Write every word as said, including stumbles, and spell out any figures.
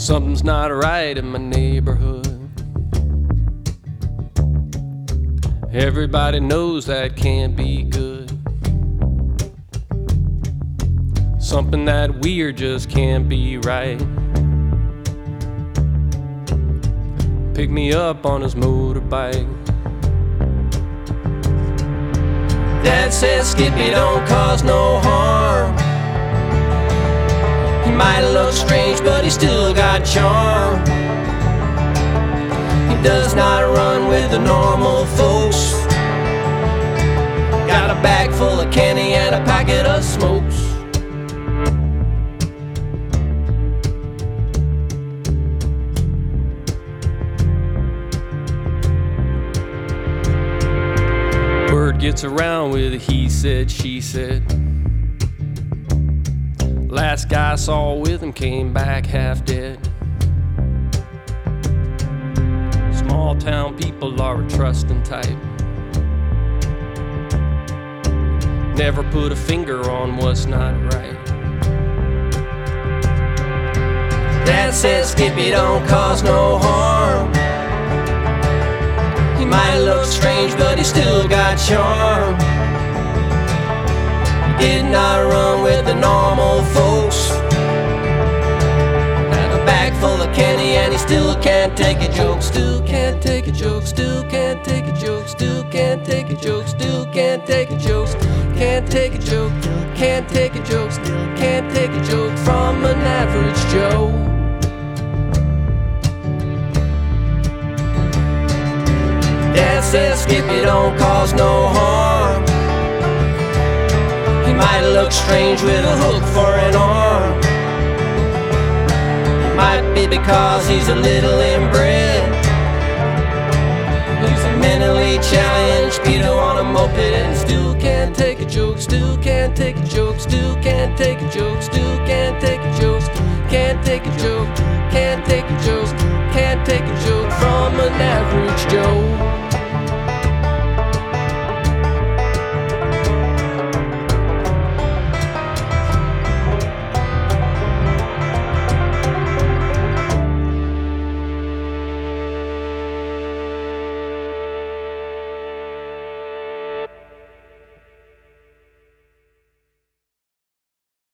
Something's not right in my neighborhood. Everybody knows that can't be good. Something that weird just can't be right. Pick me up on his motorbike. Dad says Skippy don't cause no harm. He might look strange, but he still got charm. He does not run with the normal folks. Got a bag full of candy and a packet of smokes. Word gets around with a he said, she said. Last guy I saw with him came back half dead. Small town people are a trusting type. Never put a finger on what's not right. Dad says Skippy don't cause no harm. He might look strange, but he still got charm. He did not run with the normal folks. Had a bag full of candy and he still can't take a joke. Still can't take a joke, still can't take a joke, still can't take a joke, still can't take a joke, can't take a joke, can't take a joke, still can't take a joke from an average Joe. Dad says Skippy don't cause no harm. He might look strange with a hook for an arm. It might be because he's a little inbred. He's a mentally challenged pedo on a moped and still can't take a joke, still can't take a joke, still can't take a joke, still can't take a joke, can't take a joke, can't take a joke, can't take a joke from an average Joe.